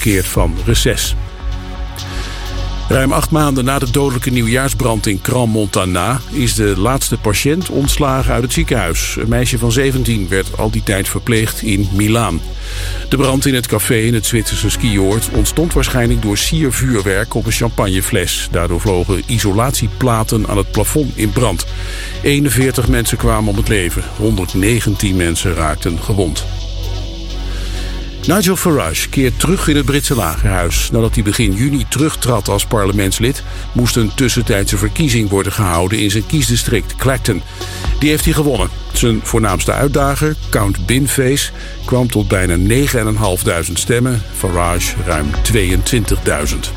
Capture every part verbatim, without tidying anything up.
teruggekeerd van reces. Ruim acht maanden na de dodelijke nieuwjaarsbrand in Crans-Montana is de laatste patiënt ontslagen uit het ziekenhuis. Een meisje van zeventien werd al die tijd verpleegd in Milaan. De brand in het café in het Zwitserse skioord ontstond waarschijnlijk door siervuurwerk op een champagnefles. Daardoor vlogen isolatieplaten aan het plafond in brand. eenenveertig mensen kwamen om het leven. honderdnegentien mensen raakten gewond. Nigel Farage keert terug in het Britse lagerhuis. Nadat hij begin juni terugtrad als parlementslid, moest een tussentijdse verkiezing worden gehouden in zijn kiesdistrict Clacton. Die heeft hij gewonnen. Zijn voornaamste uitdager, Count Binface, kwam tot bijna negen vijfduizend stemmen. Farage ruim tweeëntwintigduizend.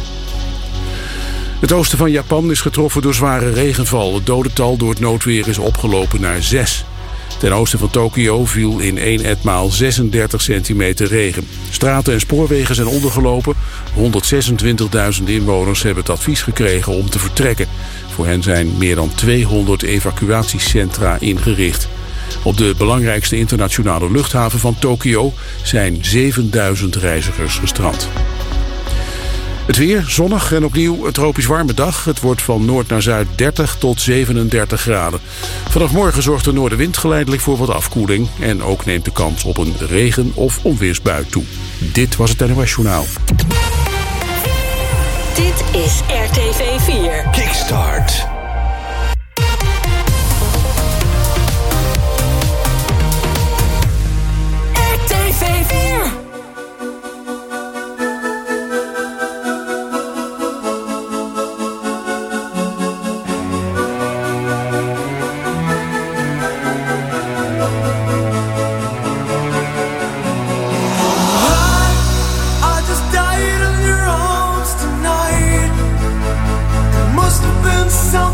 Het oosten van Japan is getroffen door zware regenval. Het dodental door het noodweer is opgelopen naar zes. Ten oosten van Tokio viel in één etmaal zesendertig centimeter regen. Straten en spoorwegen zijn ondergelopen. honderdzesentwintigduizend inwoners hebben het advies gekregen om te vertrekken. Voor hen zijn meer dan tweehonderd evacuatiecentra ingericht. Op de belangrijkste internationale luchthaven van Tokio zijn zevenduizend reizigers gestrand. Het weer, zonnig en opnieuw een tropisch warme dag. Het wordt van noord naar zuid dertig tot zevenendertig graden. Vanaf morgen zorgt de noordenwind geleidelijk voor wat afkoeling. En ook neemt de kans op een regen- of onweersbui toe. Dit was het N O S Journaal. Dit is R T V vier. Kickstart. R T V vier. Something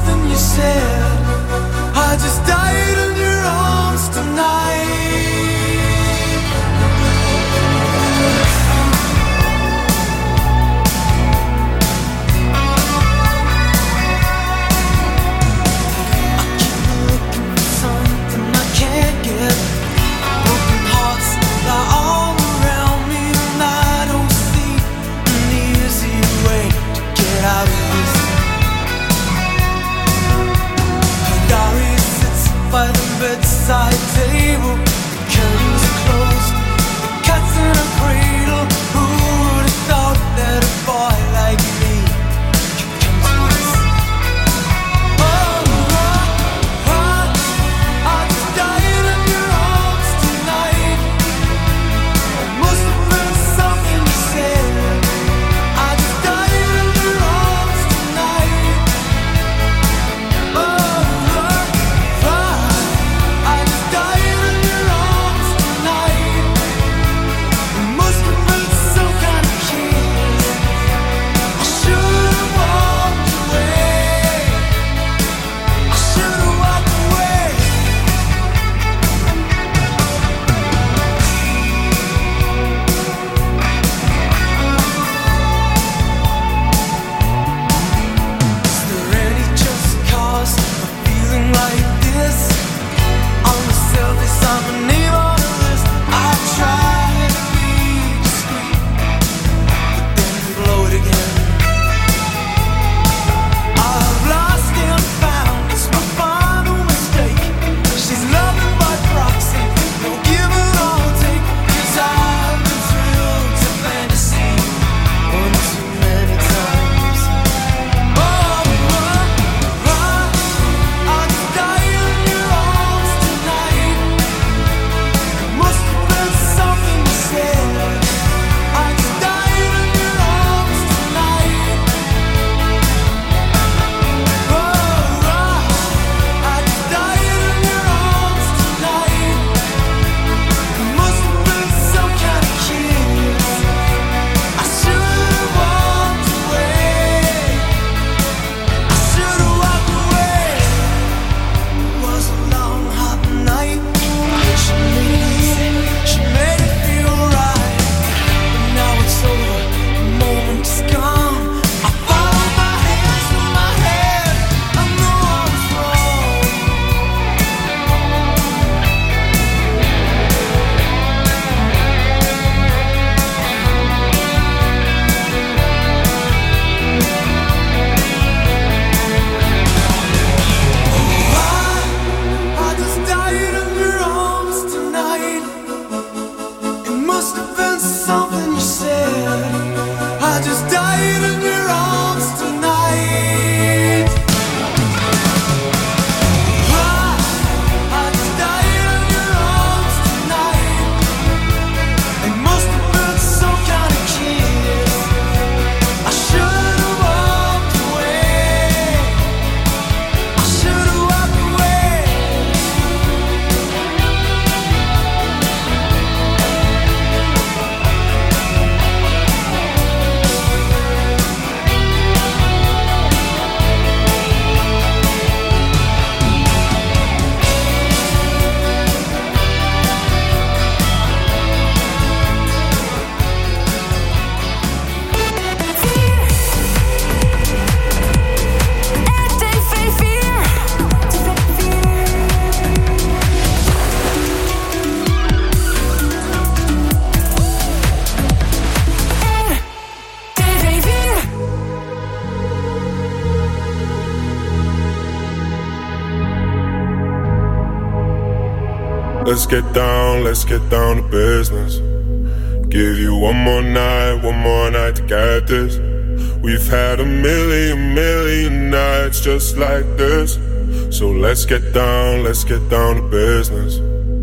Let's get down, let's get down to business. Give you one more night, one more night to get this. We've had a million, million nights just like this. So let's get down, let's get down to business.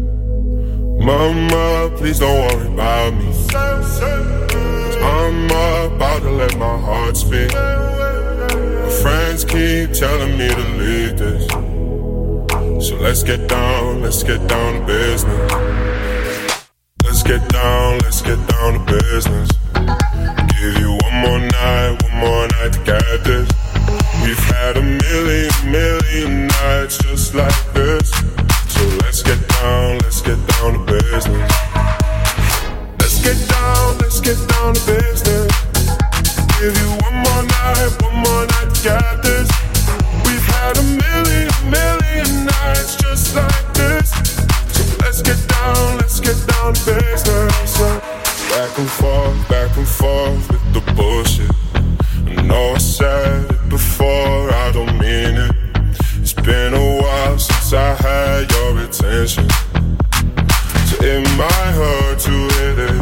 Mama, please don't worry about me. I'm about to let my heart speak. My friends keep telling me to leave this. So let's get down, let's get down to business. Let's get down, let's get down to business. Give you one more night, one more night to get this. We've had a million, million nights just like this. So let's get down, let's get down to business. Let's get down, let's get down to business. Give you one more night, one more night to get this. We've had a million, million nights just like this. So let's get down, let's get down to business. Back and forth, back and forth with the bullshit. I know I said it before, I don't mean it. It's been a while since I had your attention. So it might hurt to hit it.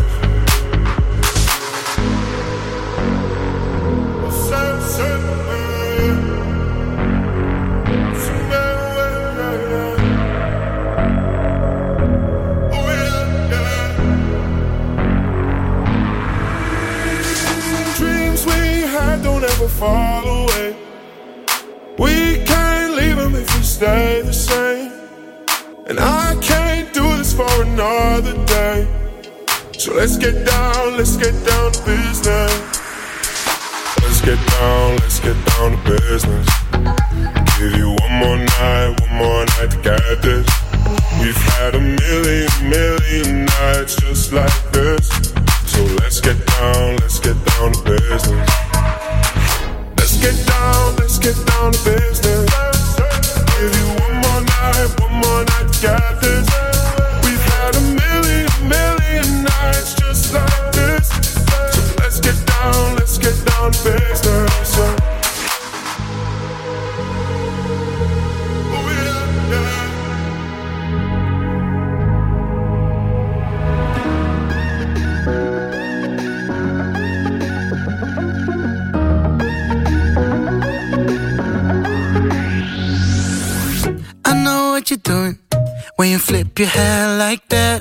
Dreams we had don't ever fall away. We can't leave them if we stay the same. And I can't do this for another day. So let's get down, let's get down to business. Let's get down, let's get down to business. Give you one more night, one more night to get this. We've had a million, million nights just like this. So let's get down, let's get down to business. Let's get down, let's get down to business. Give you one more night, one more night to get this. We've had a million, million nights just like this. So let's get down, let's get down to business. Oh yeah, yeah. What you doing when you flip your hair like that?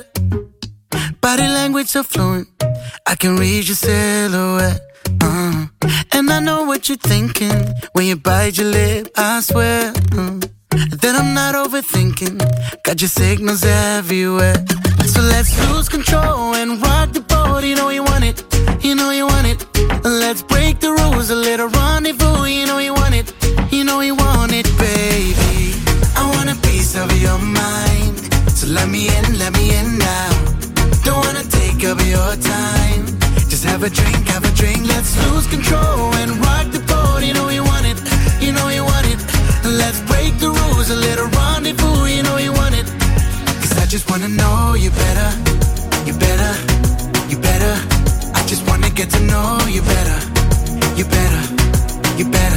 Body language so fluent, I can read your silhouette. uh. And I know what you're thinking when you bite your lip, I swear uh. that I'm not overthinking, got your signals everywhere. So let's lose control and rock the boat. You know you want it, you know you want it. Let's break the rules, a little rendezvous. You know you want it, you know you want it, baby. I want a piece of your mind, so let me in, let me in now. Don't wanna take up your time, just have a drink, have a drink. Let's lose control and rock the boat. You know you want it, you know you want it. Let's break the rules, a little rendezvous. You know you want it, cause I just wanna know you better, you better, you better. I just wanna get to know you better, you better, you better.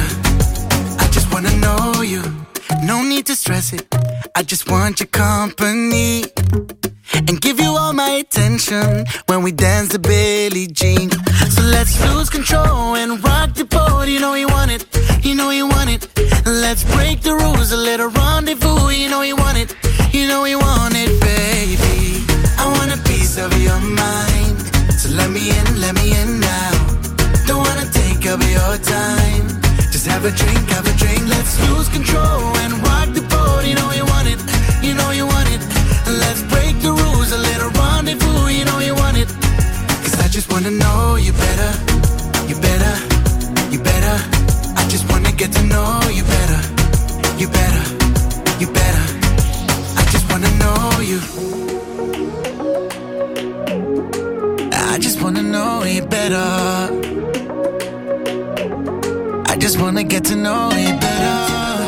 I just wanna know you. No need to stress it, I just want your company and give you all my attention when we dance the Billie Jean. So let's lose control and rock the boat. You know you want it, you know you want it. Let's break the rules, a little rendezvous. You know you want it, you know you want it, baby. I want a piece of your mind, so let me in, let me in now. Don't wanna take up your time, just have a drink, have a drink. Let's lose control and rock the boat. You know you want it, you know you want it. Let's break the rules, a little rendezvous. You know you want it, cause I just wanna know you better, you better, you better. I just wanna get to know you better, you better, you better. I just wanna know you, I just wanna know you better. I just wanna get to know you better.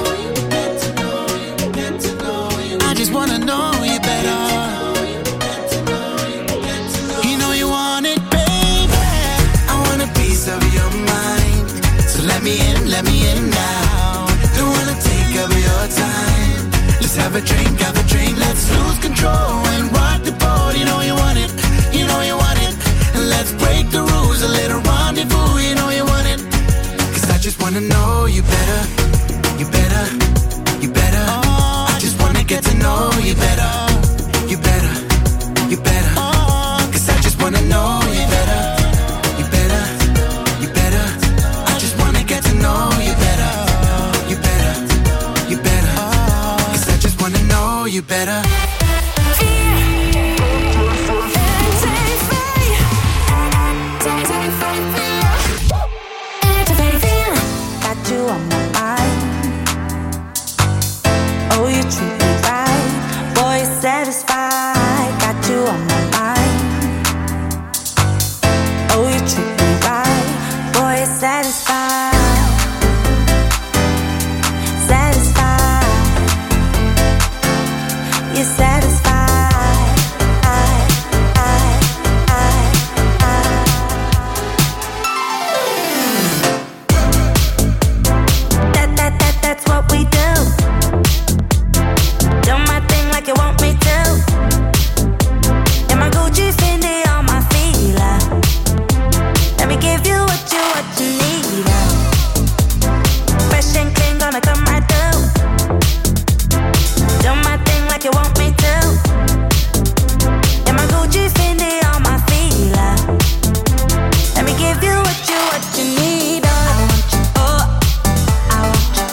I just wanna know you better. You know you want it, baby. I want a piece of your mind, so let me in, let me in now. Don't wanna take up your time, let's have a drink, have a drink. Let's lose control and wanna know you better, you better, you better. I just wanna get to know you better, you better, you better. Cause I just wanna know you better, you better, you better. I just wanna get to know you better, you better, you better. Cause I just wanna know you better. You on my mind. Oh, you treat me right. Boy, you're satisfied. Got you on my mind. Oh, you treat me right. Boy, you're satisfied. Satisfied. You're satisfied. I, I, I, I. That's what we do. Do my thing like you want me to. And my Gucci Fendi on my feet. Let me give you what you what you need. Fresh and clean, gonna come right through. Do my thing like you want me to. And my Gucci Fendi on my feet. Let me give you what you what you need. I want you, oh, I want you.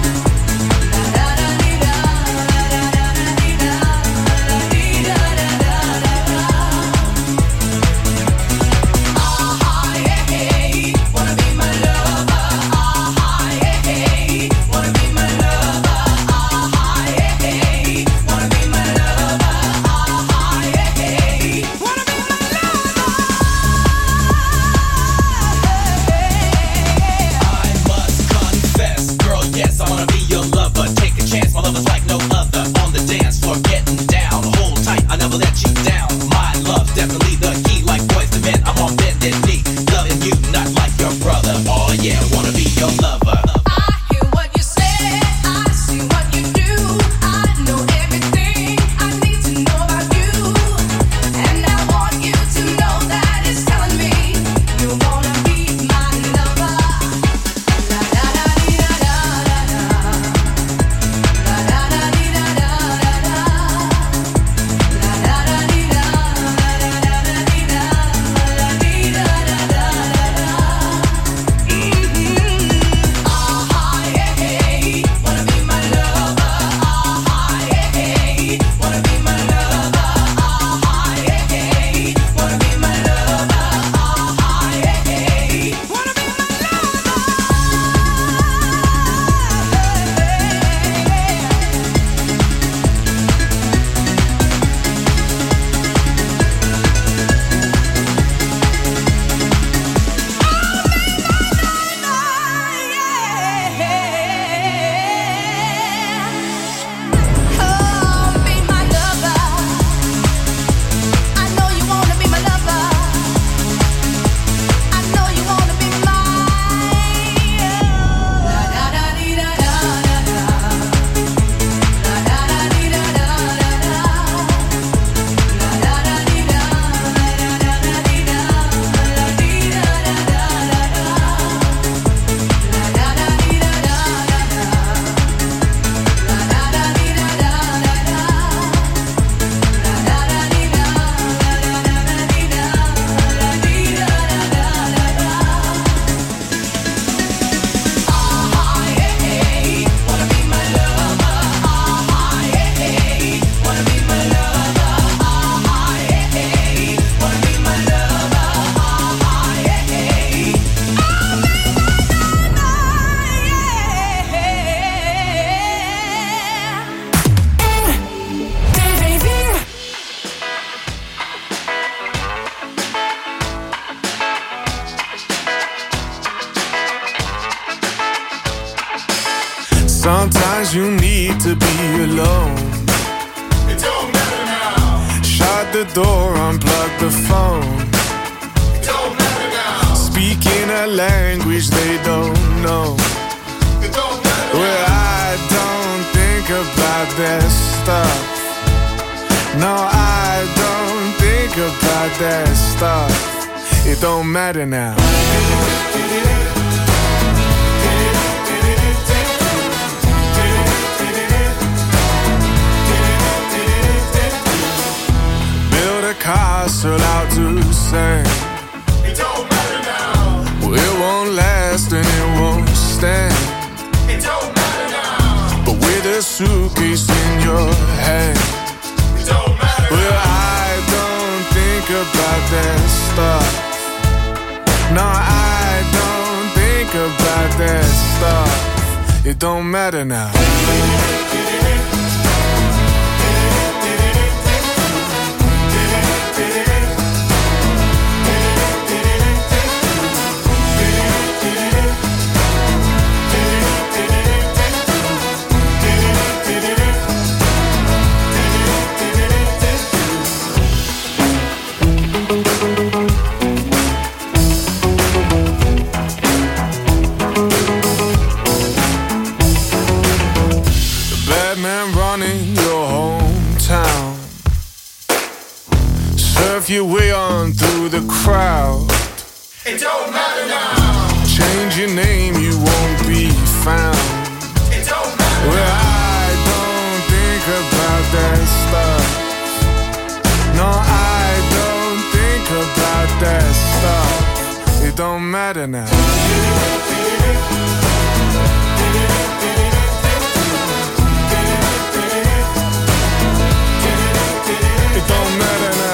Sometimes you need to be alone. It don't matter now. Shut the door, unplug the phone. It don't matter now. Speaking a language they don't know. It don't matter Well, now. I don't think about that stuff. No, I don't think think about that stuff. It don't matter now. Build a castle out to sand. It don't matter now. Well, it won't last and it won't stand. It don't matter now. But with a suitcase in your hand, It don't matter well, now. I don't think about that stuff. No, I don't think about that stuff. It don't matter now. Your way on through the crowd. It don't matter now. Change your name, you won't be found. It don't matter Well, now. I don't think about that stuff. No, I don't think about that stuff. It don't matter now. It don't matter now.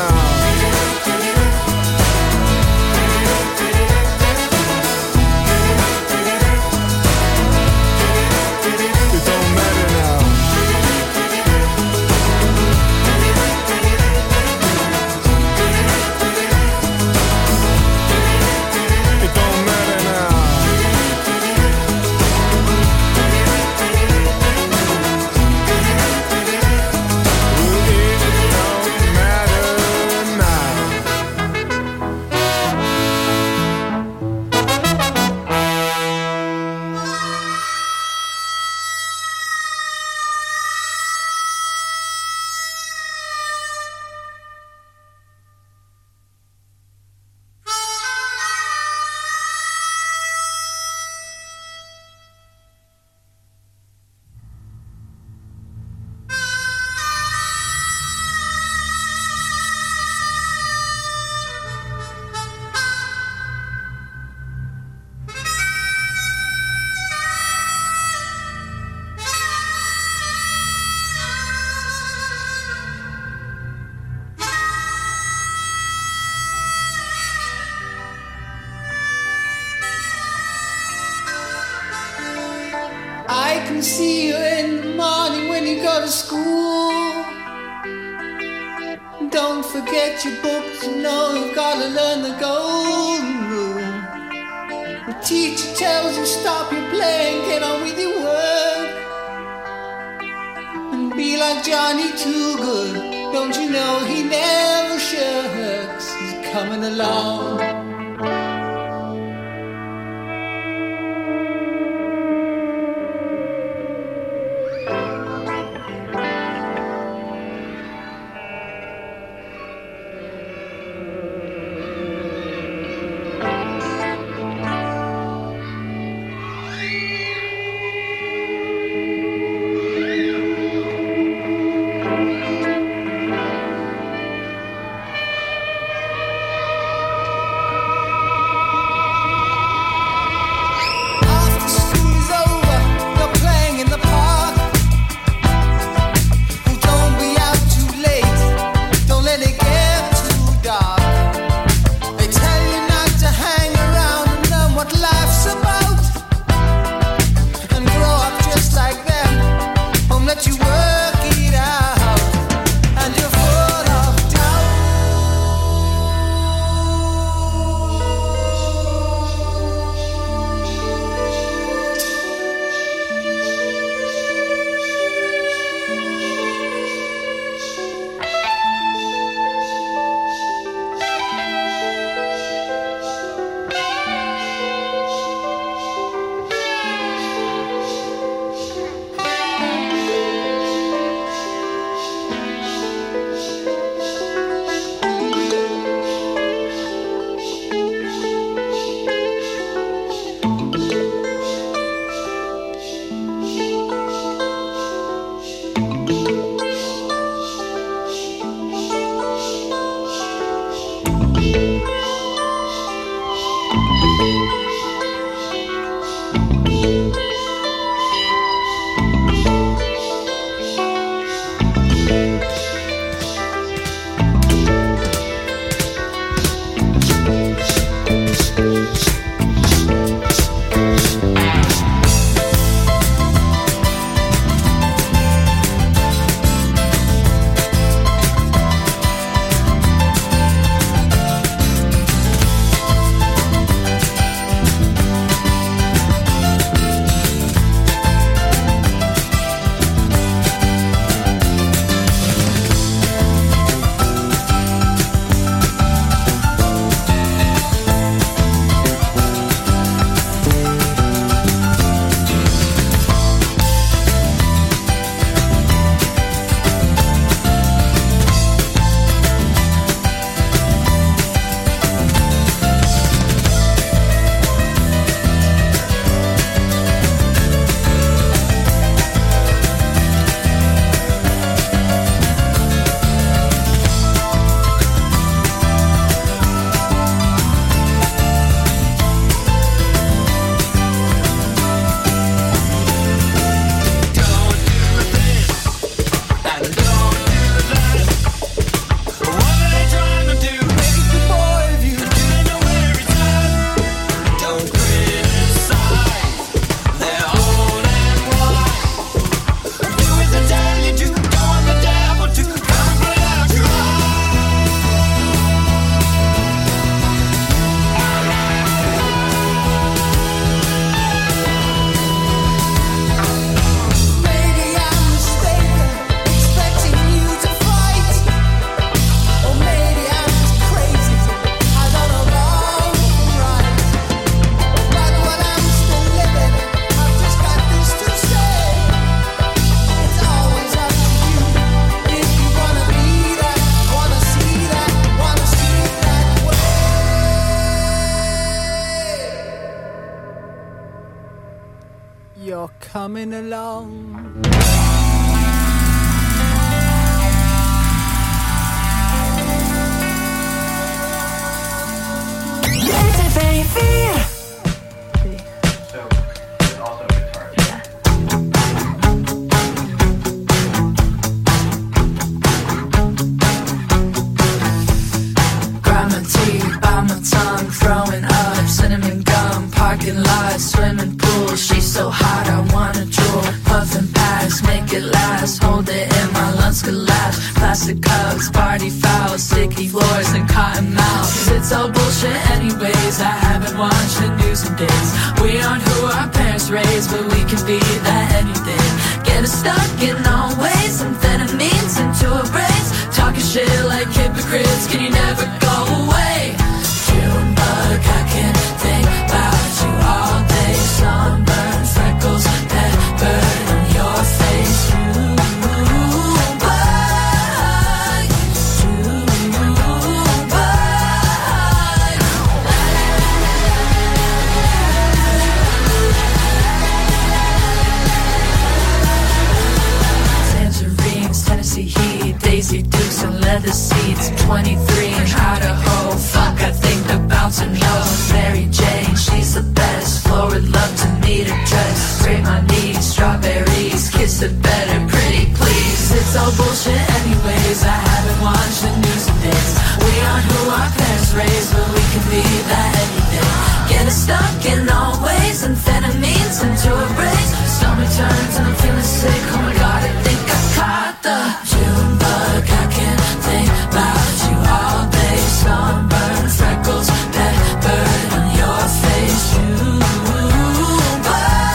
I can see you in the morning when you go to school. Don't forget your books, you know you've got to learn the golden rule. The teacher tells you stop your playing, get on with your work. And be like Johnny Too Good, don't you know he never shirks, he's coming along. you're coming along. R T V vier. Throwing up cinnamon gum, parking lot, swimming pool. She's so hot, I wanna drool. Puffin' packs, make it last. Hold it in my lungs collapse. Plastic cups, party fouls, sticky floors and cotton mouths. It's all bullshit anyways. I haven't watched the news in days. We aren't who our parents raised, but we can be that anything. Get us stuck in our ways, amphetamines into a brains. Talking shit like hypocrites, can you never go away? Junebug, I can think about you all day. Sunburn, freckles, that burn on your face. Junebug, Junebug. Tangerines, Tennessee heat, Daisy Dukes and leather seats. twenty-three in Idaho, fuck, I think the bouncing nose. Mary Jane, she's the best. Floor would love to meet her dress. Scrape my knees, strawberries, kiss it better, pretty please. It's all bullshit anyways. I haven't watched the news in days. We aren't who our parents raised, but we can be that anything. Get us stuck in our ways, amphetamines into a brace. Stomach turns and I'm feeling sick. Oh my god, I think I caught the Junebug. I can't think about you all day. Sunburn, freckles, that burn on your face. Junebug,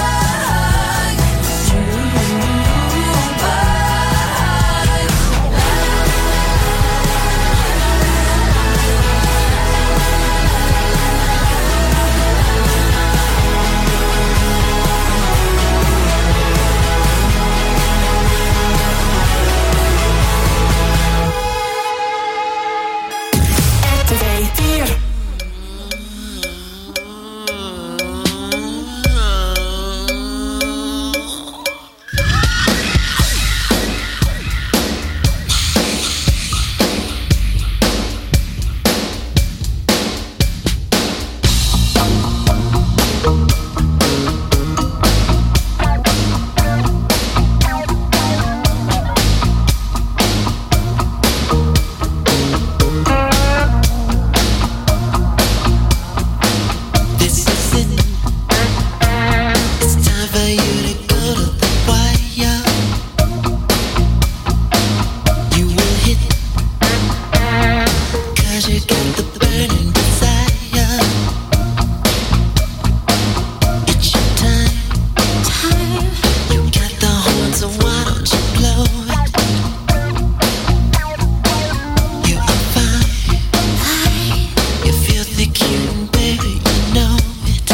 Junebug. R T V vier. This is it. It's time for you to go to the wire. You will hit, cause you got the burning desire. It's your time. You got the horn, so why don't you blow it? You are fine. You feel the cute, baby, you know it.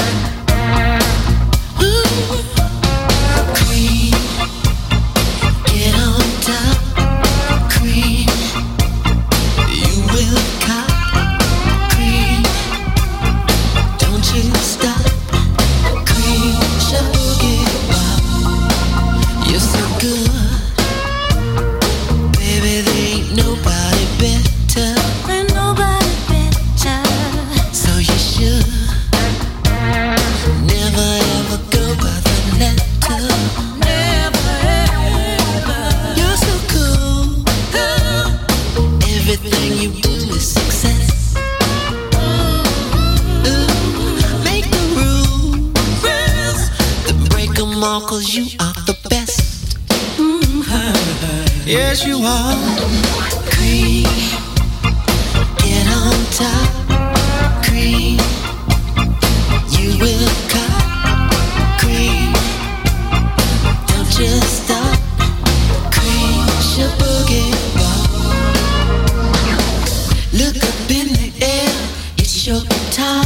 Ooh, queen, get on top, queen. You will cop, queen. Don't you stop, queen. Boogie wop, you're so good, baby. There ain't nobody better. Ain't nobody better. So you should never ever go by the letter. Never ever. You're so cool, girl. Everything you do is success. Ooh, make the rules, then break 'em all 'cause you are the best. Yes, you are. Queen, get on top, queen. You will cop, queen. Don't just stop, queen. Your boogie wop. Look up in the air, it's your guitar.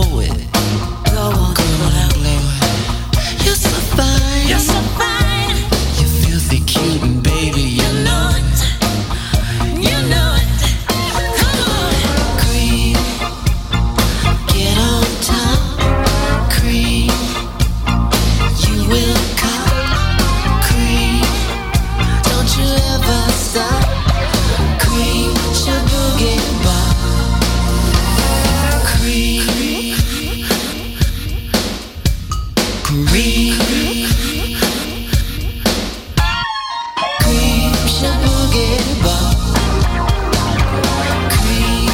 blow it. Go on, go on and blow it. You're so fine. You're so fine. You're filthy cute and baby, you know it. You know it. Come on. Cream. Get on top. Cream. You will come. Cream. Don't you ever stop. Cream. Shabuget bar. Cream. Cream. Cream. Shabuget bar. Cream.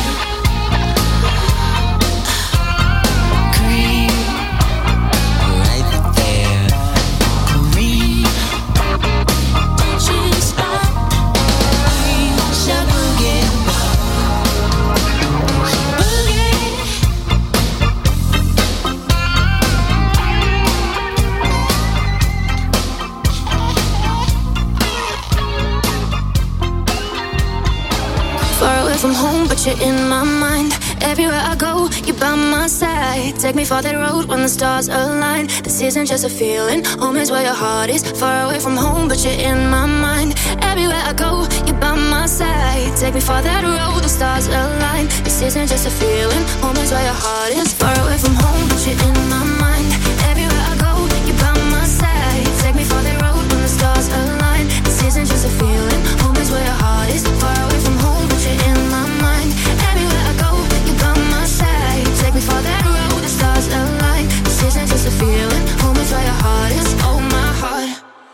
Cream. Right there. Cream. Don't you stop. Cream. Shabuget bar. Boogie. Far away from home, but you're in my mind. Everywhere I go, you're by my side. Take me for that road when the stars align. This isn't just a feeling, home is where your heart is. Far away from home, but you're in my mind. Everywhere I go, you're by my side. Take me for that road, the stars align. This isn't just a feeling, home is where your heart is. Far away from home, but you're in my mind. Everywhere I go, you're by my side. Take me for that road when the stars align. This isn't just a feeling, home is where your heart is. Far away from home, but you're in my mind. Everywhere I go, you're by my side. Take me for that road, the stars align. This isn't just a feeling, home is where your heart is. Oh, my heart.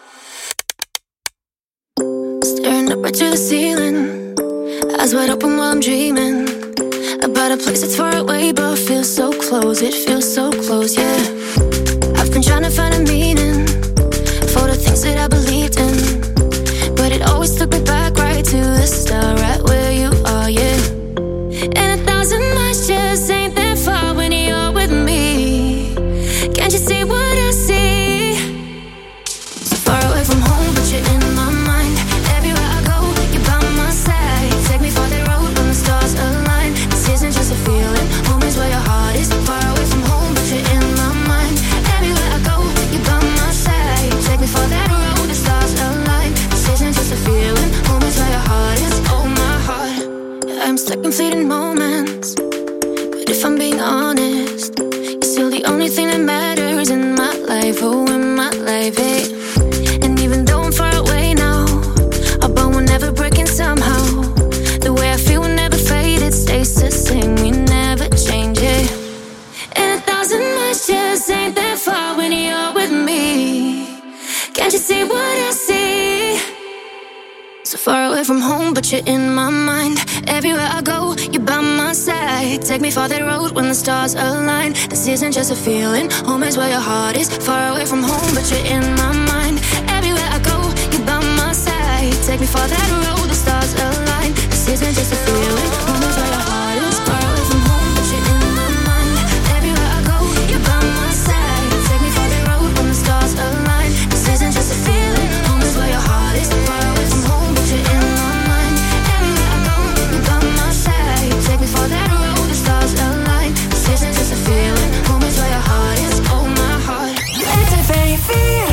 Staring up right to the ceiling, eyes wide open while I'm dreaming about a place that's far away but feels so close. It feels so close, yeah. I've been trying to find a meaning for the things that I believed in, but it always took me back right to the start, right where you are, yeah. And a thousand miles just ain't that far when you're with me. Can't you see what I see? So far away from home, but you're in my mind. Everywhere I go, you're by my side. Take me for that road when the stars align. This isn't just a feeling, home is where your heart is. Far away from home, but you're in my mind. Everywhere I go, you're by my side. Take me for that road, the stars align. This isn't just a feeling, home is where your heart is. Oh, my heart. Yeah, I'm stuck in fleeting moments, but if I'm being honest, you're still the only thing that matters in my life. Oh, in my life, hey. And even though I'm far away now, our bond will never break in somehow. The way I feel will never fade, it stays the same, we never change it. And a thousand miles just ain't that far when you're with me. Can't you see what I see? So far away from home, but you're in my mind. Everywhere I go, you're by my side. Take me for that road when the stars align. This isn't just a feeling, home is where your heart is. Far away from home, but you're in my mind. Everywhere I go, you're by my side. Take me for that road, the stars align. This isn't just a feeling, home is where your heart is. Far away from home, but you're in my mind. Everywhere I go, you're by my side. Take me for that road when the stars align. This isn't just a feeling, home is where your heart is. Far away from home, but you're in my mind. Everywhere I go, you're by my side. Take me for that road, the stars align. This isn't just a feeling, home is where your heart is. Oh, my heart. R T V vier.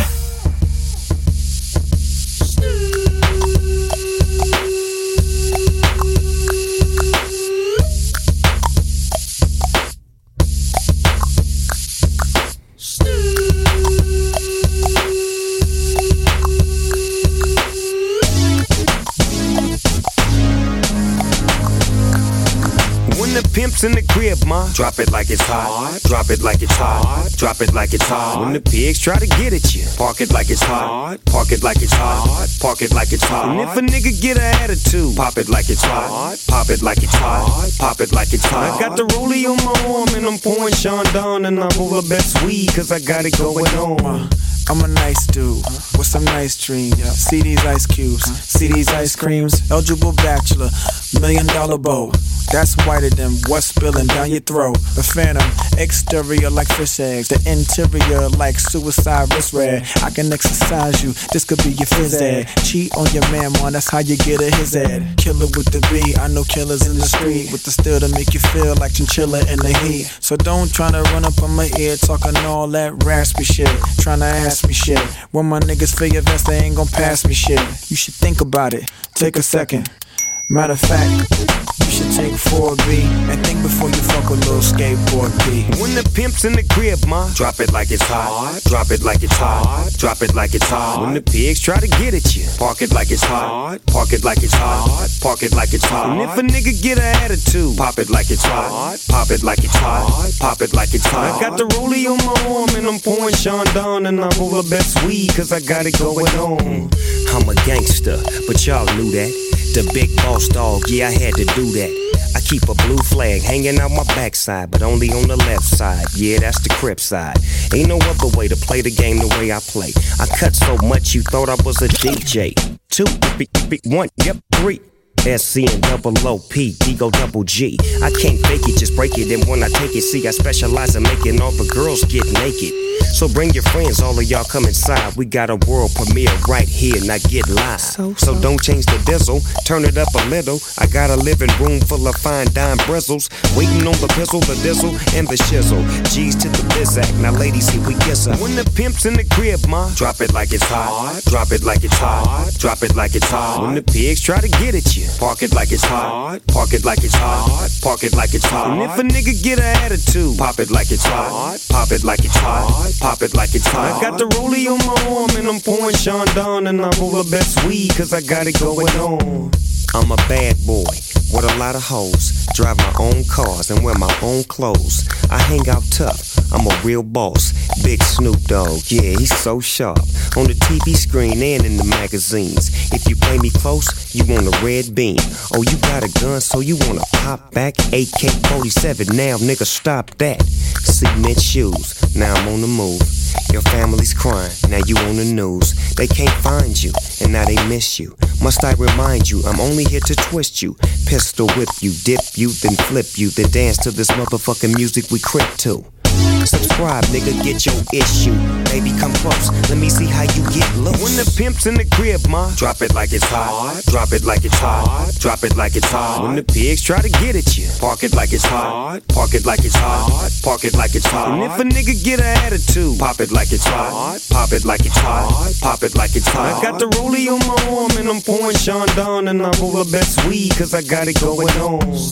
Pimps in the crib, ma. Drop it like it's hot. Drop it like it's hot. Drop it like it's hot. When the pigs try to get at you, park it like it's hot. Park it like it's hot. Park it like it's hot. And if a nigga get an attitude, pop it like it's hot. Pop it like it's hot. Pop it like it's hot. I got the rollie on my arm and I'm pouring Sean Don and I'm all the best weed cause I got it going on. I'm a nice dude with some nice dreams. See these ice cubes, see these ice creams. Eligible bachelor, million dollar bow. that's whiter than what's spilling down your throat. The phantom, exterior like fish eggs, the interior like suicide wrist red. I can exercise you, this could be your phys ed. Cheat on your man, man, that's how you get a his ed. Killer with the B, I know killers in the street with the steel to make you feel like chinchilla in the heat. So don't try to run up on my ear talking all that raspy shit, trying to ask me shit. When my niggas feel your vest, they ain't gon' pass me shit. You should think about it, take a second. Matter of fact, you should take four B and think before you fuck a little skateboard B. When the pimp's in the crib, ma, drop it like it's hot. Drop it like it's hot. Drop it like it's hot. When the pigs try to get at you, park it like it's hot. Park it like it's hot. Park it like it's hot. And if a nigga get an attitude, pop it like it's hot. Pop it like it's hot. Pop it like it's hot. I got the rollie on my arm and I'm pouring Sean down and I roll the best weed cause I got it going on. I'm a gangster, but y'all knew that. The big boss dog, yeah, I had to do that. I keep a blue flag hanging out my backside, but only on the left side. Yeah, that's the Crip side. Ain't no other way to play the game the way I play. I cut so much you thought I was a D J. Two, one, yep, three. S C and double O P, Digo double G. I can't fake it, just break it. And when I take it, see, I specialize in making all the girls get naked. So bring your friends, all of y'all come inside. We got a world premiere right here, now get live. So, so. so don't change the diesel, turn it up a little. I got a living room full of fine dime bristles, waiting on the pistol, the diesel, and the shizzle. G's to the bizac, now ladies, here we kiss her. When the pimp's in the crib, ma, drop it like it's hot. Drop it like it's hot. Drop it like it's hot. When the pigs try to get at you, park it like it's hot. Park it like it's hot. Park it like it's hot. And if a nigga get an attitude, pop it like it's hot. Pop it like it's hot. Pop it like it's hot. I got the rollie on my arm and I'm pouring Sean down and I roll the best weed cause I got it going on. I'm a bad boy with a lot of hoes, drive my own cars and wear my own clothes. I hang out tough, I'm a real boss. Big Snoop Dogg, yeah, he's so sharp. On the T V screen and in the magazines. If you play me close, you want a red beam. Oh, you got a gun, so you wanna pop back? A K forty-seven, now nigga stop that. Cement shoes, now I'm on the move. Your family's crying, now you on the news. They can't find you, and now they miss you. Must I remind you, I'm only here to twist you. Pistol whip you, dip you, then flip you. Then dance to this motherfucking music we crip to. Subscribe, nigga, get your issue. Baby, come close, let me see how you get loose. When the pimp's in the crib, ma, drop it like it's hot. Drop it like it's hot. Drop it like it's hot. When the pigs try to get at you, park it like it's hot. Park it like it's hot. Park it like it's hot. And if a nigga get an attitude, pop it like it's hot. Pop it like it's hot. Pop it like it's hot. I got the rollie on my arm and I'm pouring Sean down and I roll the best weed cause I got it going on.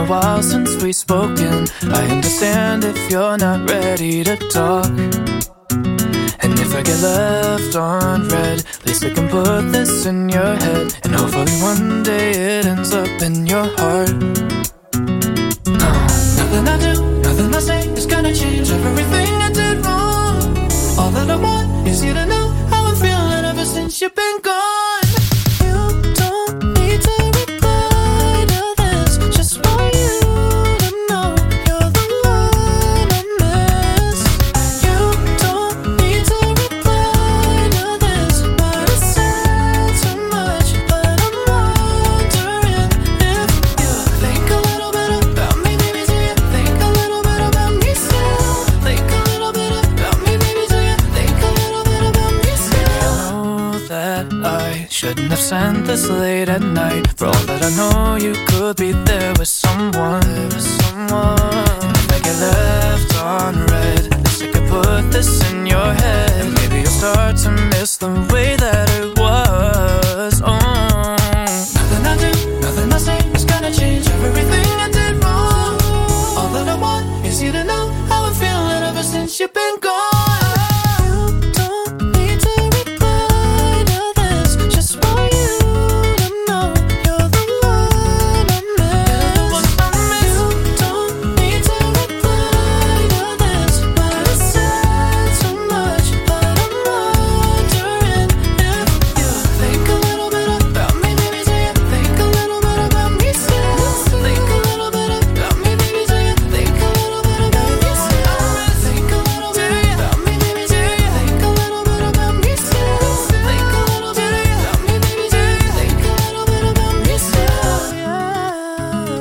a while since we've spoken. I understand if you're not ready to talk. And if I get left on red, at least I can put this in your head. And hopefully one day it ends up in your heart. No, nothing I do, nothing I say is gonna change everything I did wrong. All that I want is you to know how I'm feeling ever since you've been gone. You don't need to reply to this, just want you to know you're the one I miss. You don't need to reply to this, but I said too much. But I'm wondering if you think a little bit about me, baby. Do you think a little bit about me still? Think a little bit about me, baby. Do you think a little bit about me still? I know that I shouldn't have sent this late at night. For all that I know, you could be there with someone, with someone. And if I get left on red, at least I could put this in your head. And maybe you'll start to miss the way that it was. Oh, nothing I do, nothing I say is gonna change everything I did wrong. All that I want is you to know how I'm feeling ever since you've been gone. You don't need to reply to this, just want you to know you're the one I miss. You don't need to reply to this, but I said too much. But I'm wondering if you think a little bit about me, baby. Do you think a little bit about me still? Think a little bit about me, baby. Do you think a little bit about me still? Think a little bit about me, baby. Do you think a little bit about me still? Think a little bit about me, baby. Do you think a little bit about me still?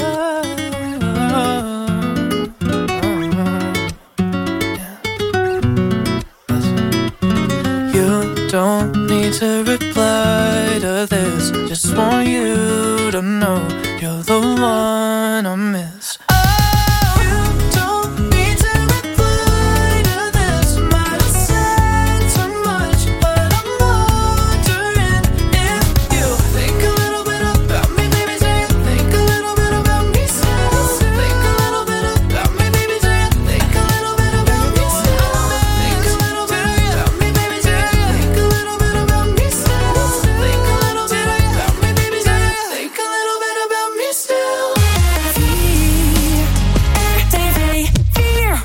You don't need to reply to this, just want you to know you're the one I miss. You don't need to reply to this, might have said too much, but I'm wondering if you think a little bit about me, baby. Do you think a little bit about me still? Think a little bit about me, baby. Do you think a little bit about me still? Think a little bit about me, baby. Do you think a little bit about me still? Think a little bit about me, baby. Do you think a little bit about me still? T V vier.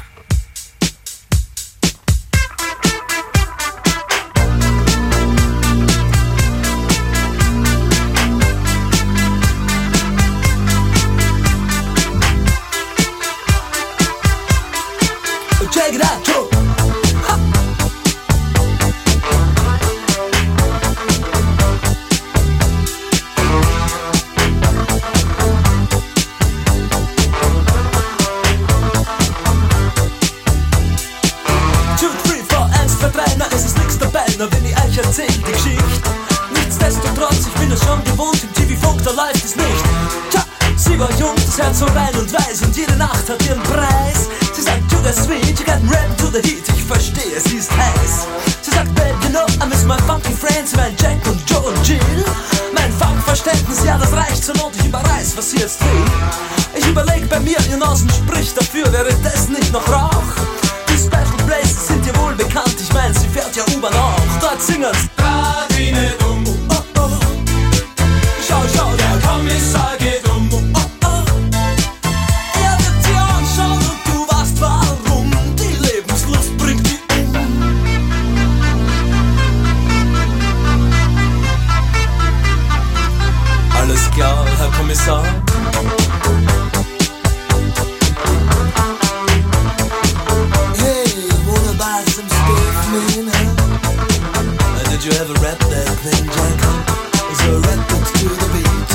Check it out, Joe. Two, three, four, eins, zwei, drei, na es ist nix dabei, na wenn ich euch erzähl die Geschichte. Nichtsdestotrotz, ich bin es schon gewohnt, im T V-Funk, da läuft es nicht. Tja, sie war jung, das Herz so rein und weiß und jede Nacht hat ihren Preis. Sie sagt, you're sweet, you got rap to the heat, ich verstehe, sie ist heiß. Sie sagt, babe, you know, I miss my funky friends, mein Jack und Joe und Jill. Mein Funkverständnis, ja, das reicht zur Not, ich überreiß, was sie jetzt will. Ich überleg bei mir, ihr Nasen spricht dafür, wäre das nicht noch Rauch? Die Special Places sind dir wohl bekannt, ich mein, sie fährt ja U-Bahn auch. Dort singen's grad wie ne Dumm. Oh, oh, oh. Schau, schau, der Kommissar geht um. Oh, oh, oh. Er wird dir anschauen und du weißt warum. Die Lebenslust bringt die um. Alles klar, Herr Kommissar. Hey, wanna buy some stuff, man, huh? Did you ever rap that thing, Jack? So rap it to the beat.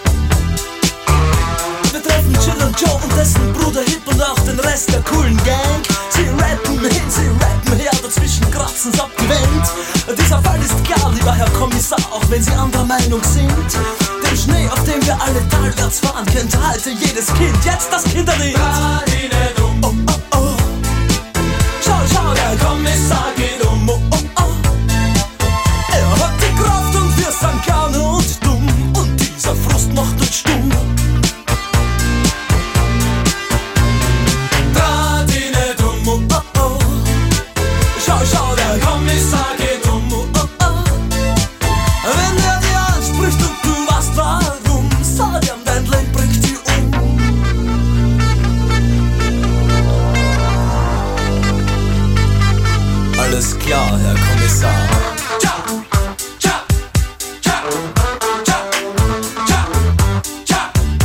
Wir treffen Jill und Joe und dessen Bruder Hip und auch den Rest der coolen Gang. Sie rappen hin, sie rappen her, dazwischen kratzen's ab die Wand. Dieser Fall ist klar, lieber Herr Kommissar, auch wenn Sie anderer Meinung sind. Den Schnee, auf dem wir alle talwärts fahren, kennt heute jedes Kind. Jetzt das Kinderlied. Oh, oh, oh. Schau, schau, der Kommissar geht um. Oh, oh, oh. Er hat die Kraft und wir sind gerne und dumm. Und dieser Frust macht uns stumm. commissar. Tja, tja, tja, tja, tja, tja.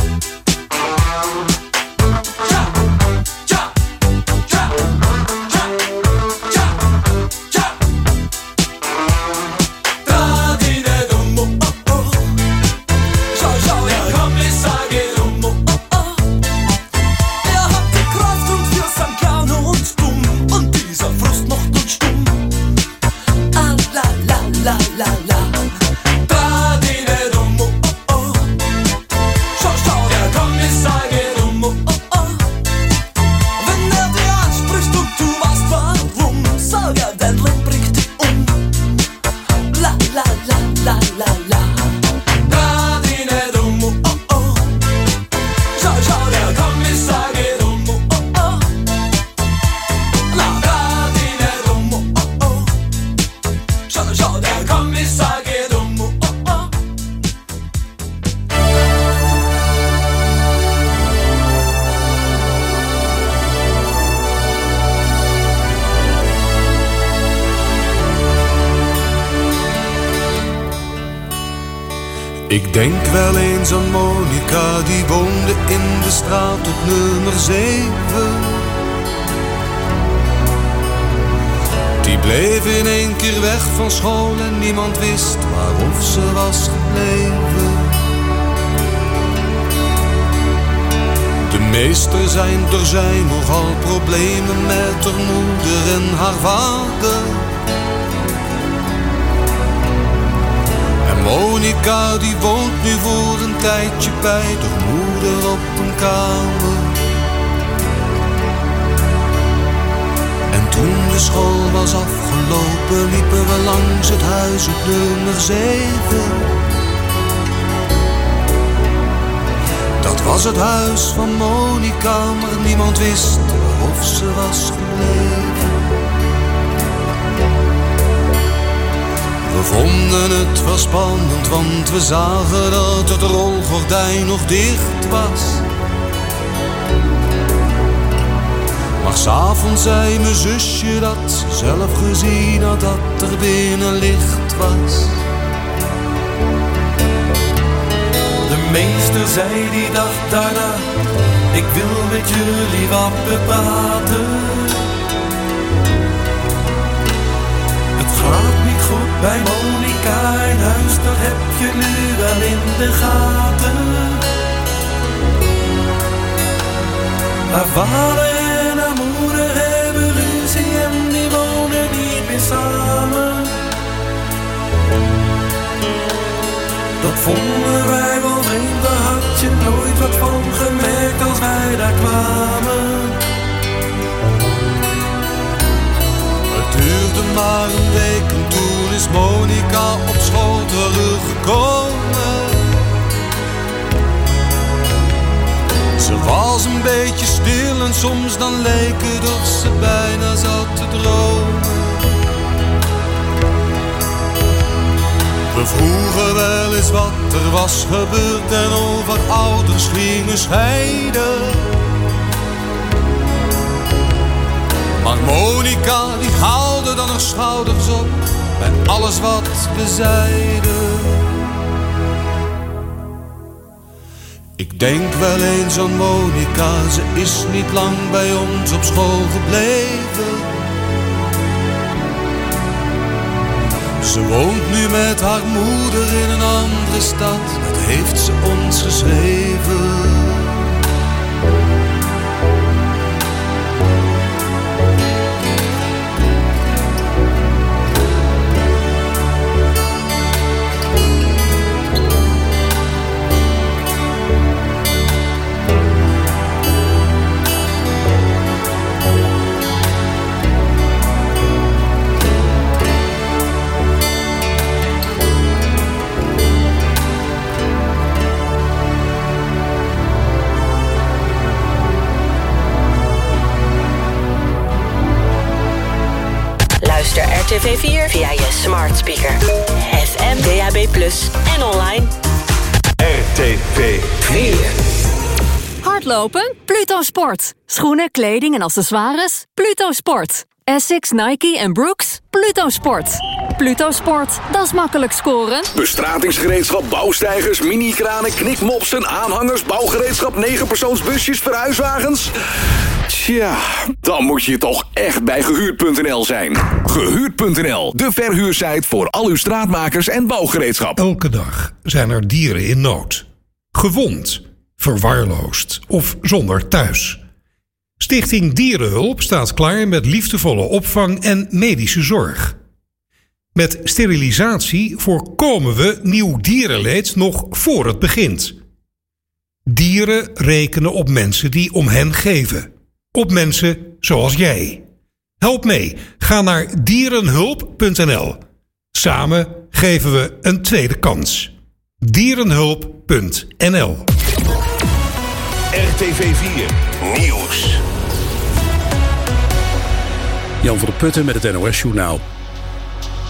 Tja, tja, tja, tja, tja, tja. Tradine domo, oh oh. Schau, schau, der Kommissar geht um, oh oh. Er hat die Kraft und wir sind gerne und dumm. Und dieser Frust macht uns stumm. Ah, la, la, la, la, la. Tradine domo, oh oh. Schau, schau, der Kommissar geht um, oh oh. Wenn er dir anspricht und du weißt warum, sag er, dein Leben bringt dich um. La, la, la, la, la, la. Tradine domo, oh oh. Schau, schau, der Kommissar geht um, oh oh. La, Tradine domo, oh oh. Schau, schau, der Kommissar geht um, oh oh. Ik denk wel eens aan Monica, die woonde in de straat op nummer zeven. Die bleef in één keer weg van school en niemand wist waarof ze was gebleven. De meester zijn, er zijn nogal problemen met haar moeder en haar vader. En Monica die woont nu voor een tijdje bij haar moeder op een kamer. En toen de school was afgelopen liepen we langs het huis op nummer zeven. Dat was het huis van Monica, maar niemand wist waarof ze was gebleven. We vonden het wel spannend, want we zagen dat het rolgordijn nog dicht was. Maar 's avonds zei mijn zusje dat ze zelf gezien had dat er binnen licht was. De meester zei die dag daarna, ik wil met jullie wat bepraten. Het gaat niet goed bij Monica in huis, dat heb je nu wel in de gaten. Haar vader en haar moeder hebben ruzie en die wonen niet meer samen. Dat vonden wij wel vreemd, daar had je nooit wat van gemerkt als wij daar kwamen. Het duurde maar een week en toen is Monica op school teruggekomen. Ze was een beetje stil en soms dan leek het of ze bijna zat te dromen. We vroegen wel eens wat er was gebeurd en over ouders gingen scheiden. Maar Monica die haalde dan haar schouders op bij alles wat we zeiden. Ik denk wel eens aan Monica, ze is niet lang bij ons op school gebleven. Ze woont nu met haar moeder in een andere stad, dat heeft ze ons geschreven. R T V vier via je smart speaker. F M, D A B plus, en online. R T V vier. Hardlopen? Pluto Sport. Schoenen, kleding en accessoires? Pluto Sport. Essex, Nike en Brooks? Pluto Sport. Pluto Sport, dat is makkelijk scoren. Bestratingsgereedschap, bouwsteigers, mini-kranen, knikmopsen, aanhangers, bouwgereedschap, negenpersoonsbusjes, verhuiswagens. Tja, dan moet je toch echt bij Gehuurd punt n l zijn. Gehuurd punt n l, de verhuursite voor al uw straatmakers en bouwgereedschap. Elke dag zijn er dieren in nood. Gewond, verwaarloosd of zonder thuis. Stichting Dierenhulp staat klaar met liefdevolle opvang en medische zorg. Met sterilisatie voorkomen we nieuw dierenleed nog voor het begint. Dieren rekenen op mensen die om hen geven. Op mensen zoals jij. Help mee. Ga naar dierenhulp punt n l. Samen geven we een tweede kans. dierenhulp punt n l. R T V vier Nieuws. Jan van der Putten met het N O S Journaal.